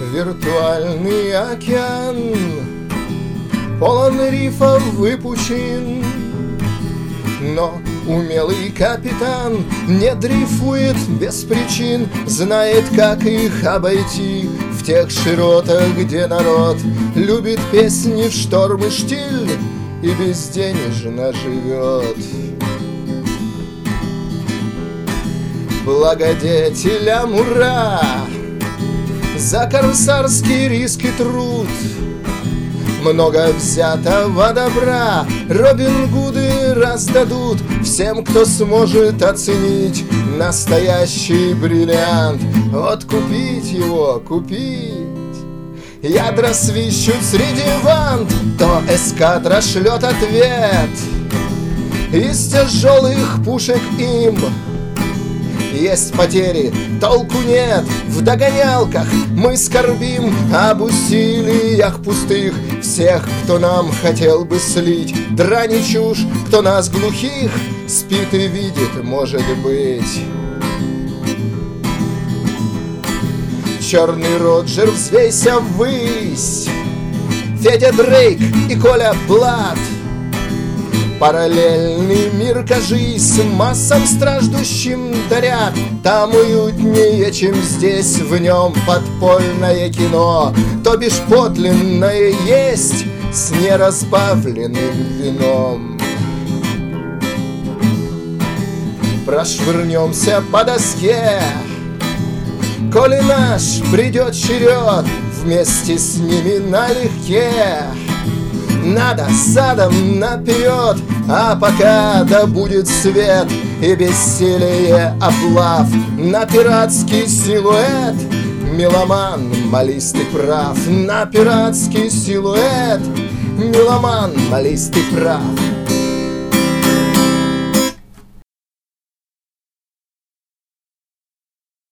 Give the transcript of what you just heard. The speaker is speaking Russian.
Виртуальный океан полон рифов и пучин, но умелый капитан не дрейфует без причин, знает, как их обойти в тех широтах, где народ любит песни в шторм и штиль и безденежно живет. Благодетелям ура за корсарский риск и труд. Много взятого добра Робин Гуды раздадут всем, кто сможет оценить настоящий бриллиант. Вот купить его, купить. Ядра свищут среди вант, то эскадра шлет ответ из тяжелых пушек им. Есть потери, толку нет в догонялках. Мы скорбим об усилиях пустых всех, кто нам хотел бы слить дрань и чушь, кто нас глухих спит и видит, может быть. Черный Роджер, взвейся ввысь, Федя Дрейк и Коля Блад. Параллельный мир, кажись, массам страждущим дарят. Там уютнее, чем здесь, в нем подпольное кино, то бишь подлинное есть с неразбавленным вином. Прошвырнемся по доске, коли наш придет черед, вместе с ними налегке. Надо задом наперед, а пока да будет свет и бессилие облав на пиратский силуэт. Меломан, молись ты прав, на пиратский силуэт. Меломан, молись ты прав.